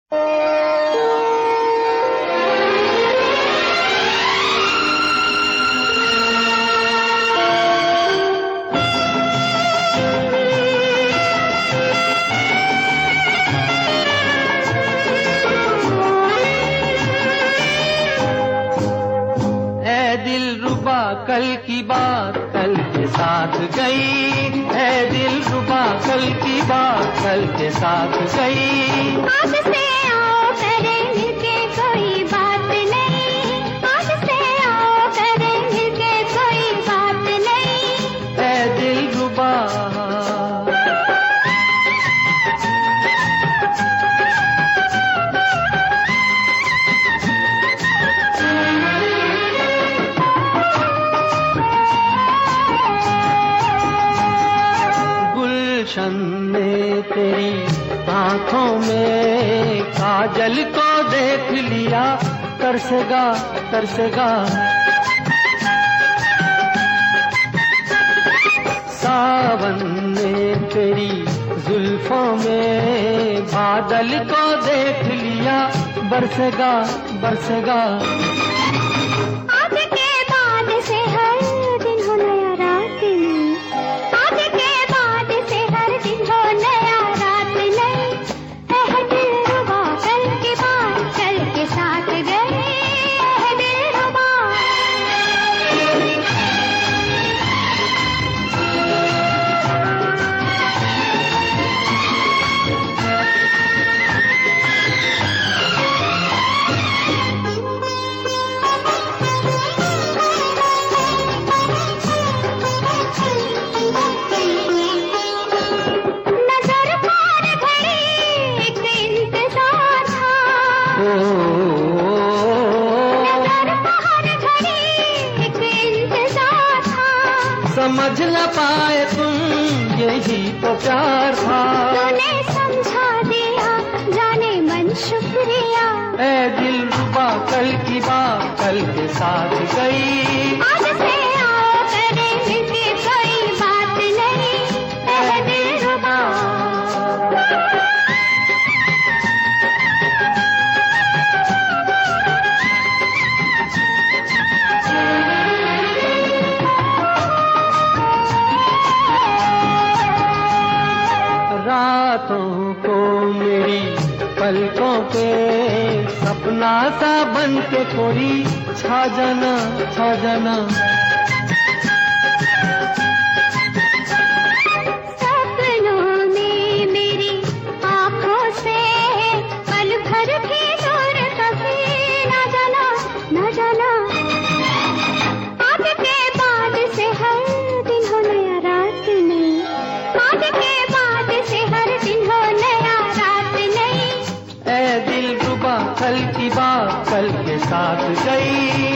कल की बात कल के साथ गई है, दिल रुबा कल की बात कल के साथ गई। आज से आओ करे मिलके कोई बात नहीं, आज से आओ करे मिलके कोई बात नहीं, है दिल रुबा। गुलशन ने तेरी आँखों में काजल को देख लिया, तरसेगा तरसेगा। सावन ने तेरी जुल्फों में बादल को देख लिया, बरसेगा बरसेगा। आज के बाद से हर दिन हो नया रात नहीं, आज के बाद से हर दिन हो नया रात नहीं, है दिल रुबा कल की बात कल के साथ गए, है दिल रुबा। नजर पर घड़ी एक इंतजार था, नजर पर घड़ी एक इंतजार था, समझ न पाए तुम यही तो प्यार था। तूने समझा दिया जाने मन शुक्रिया, ऐ दिल रुबा कल की बात कल के साथ गई। आज से आओ करे मिलके कोई बात नहीं, है दिल रुबा। रातों को मेरी पलकों पे सपना सा बन के कोई छा जाना छा जाना। सपनों में मेरी आँखों से पल भर भी दूर कभी न जाना न जाना। आज के बाद से हर दिन हो नया रात नहीं, आज के बाद से हर दिन हो नया रात नहीं, ऐ दिल रुबा कल की बात कल के साथ गई।